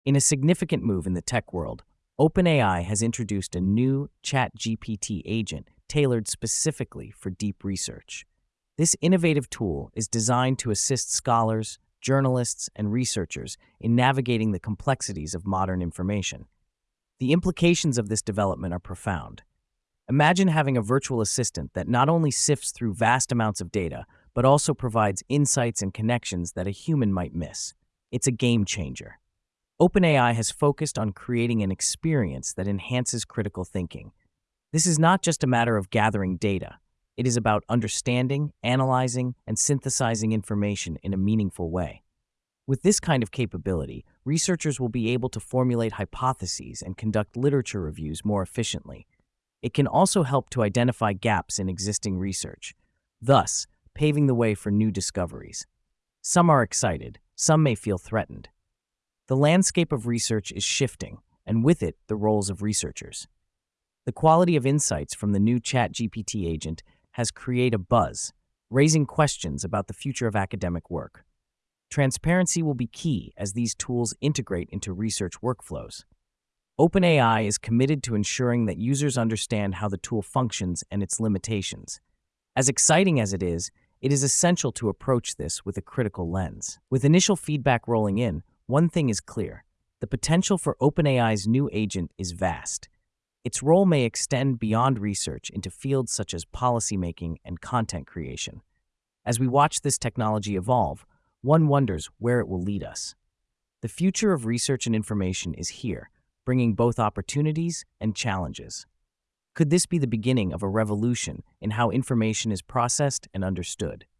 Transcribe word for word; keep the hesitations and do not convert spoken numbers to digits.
In a significant move in the tech world, OpenAI has introduced a new ChatGPT agent tailored specifically for deep research. This innovative tool is designed to assist scholars, journalists, and researchers in navigating the complexities of modern information. The implications of this development are profound. Imagine having a virtual assistant that not only sifts through vast amounts of data, but also provides insights and connections that a human might miss. It's a game changer. OpenAI has focused on creating an experience that enhances critical thinking. This is not just a matter of gathering data. It is about understanding, analyzing, and synthesizing information in a meaningful way. With this kind of capability, researchers will be able to formulate hypotheses and conduct literature reviews more efficiently. It can also help to identify gaps in existing research, thus paving the way for new discoveries. Some are excited, some may feel threatened. The landscape of research is shifting, and with it, the roles of researchers. The quality of insights from the new ChatGPT agent has created a buzz, raising questions about the future of academic work. Transparency will be key as these tools integrate into research workflows. OpenAI is committed to ensuring that users understand how the tool functions and its limitations. As exciting as it is, it is essential to approach this with a critical lens. With initial feedback rolling in, one thing is clear: the potential for OpenAI's new agent is vast. Its role may extend beyond research into fields such as policymaking and content creation. As we watch this technology evolve, one wonders where it will lead us. The future of research and information is here, bringing both opportunities and challenges. Could this be the beginning of a revolution in how information is processed and understood?